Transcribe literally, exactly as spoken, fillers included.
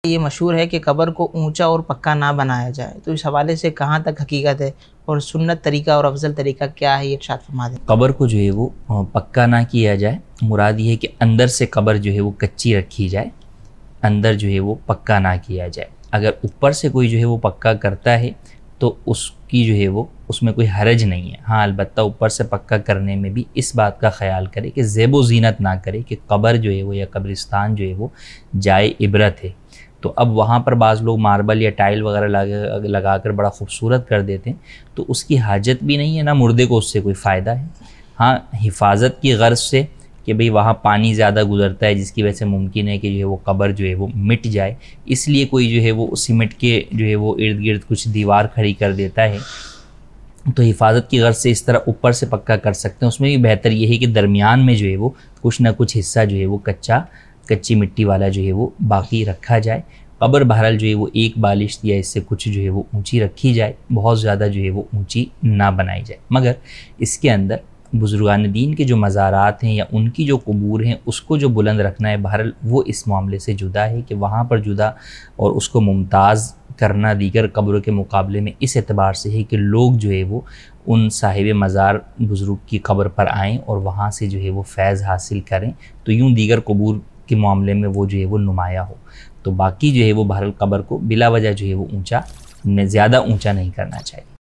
ये मशहूर है कि कब्र को ऊंचा और पक्का ना बनाया जाए, तो इस हवाले से कहाँ तक हकीकत है और सुन्नत तरीका और अफजल तरीका क्या है, ये इरशाद फरमा दें। कब्र को जो है वो पक्का ना किया जाए, मुराद ये है कि अंदर से कब्र जो है वो कच्ची रखी जाए, अंदर जो है वो पक्का ना किया जाए। अगर ऊपर से कोई जो है वो पक्का करता है तो उसकी जो है वो उसमें कोई हरज नहीं है। हाँ, अलबत्ता ऊपर से पक्का करने में भी इस बात का ख्याल करे कि ज़ेबो ज़ीनत ना करे कि कब्र जो है वो या कब्रिस्तान जो है वो जाए इबरत है। तो अब वहाँ पर बाज़ लोग मार्बल या टाइल वगैरह लगा लगा कर बड़ा खूबसूरत कर देते हैं, तो उसकी हाजत भी नहीं है, ना मुर्दे को उससे कोई फ़ायदा है। हाँ, हिफाजत की गर्ज से कि भाई वहाँ पानी ज़्यादा गुजरता है जिसकी वजह से मुमकिन है कि जो है वो कब्र जो है वो मिट जाए, इसलिए कोई जो है वो सीमेंट के जो है वो इर्द गिर्द कुछ दीवार खड़ी कर देता है, तो हिफाजत की गर्ज से इस तरह ऊपर से पक्का कर सकते हैं। उसमें भी बेहतर ये है कि दरमियान में जो है वो कुछ ना कुछ हिस्सा जो है वो कच्चा कच्ची मिट्टी वाला जो है वो बाकी रखा जाए। कब्र बहरहाल जो है वो एक बालिश या इससे कुछ जो है वो ऊंची रखी जाए, बहुत ज़्यादा जो है वो ऊंची ना बनाई जाए, मगर इसके अंदर बुजुर्गान दीन के जो मज़ारात हैं या उनकी जो कबूर हैं उसको जो बुलंद रखना है, बहरहाल वो इस मामले से जुदा है कि वहाँ पर जुदा और उसको मुमताज़ करना दीगर कब्रों के मुकाबले में इस एतबार से है कि लोग जो है वो उन साहिब मज़ार बुज़ुर्ग की कब्र पर आएँ और वहाँ से जो है वो फैज़ हासिल करें, तो यूँ दीगर कबूर के मामले में वो जो है वो नुमाया हो। तो बाकी जो है वो बहरहाल कब्र को बिला वजह जो है वो ऊँचा ज़्यादा ऊँचा नहीं करना चाहिए।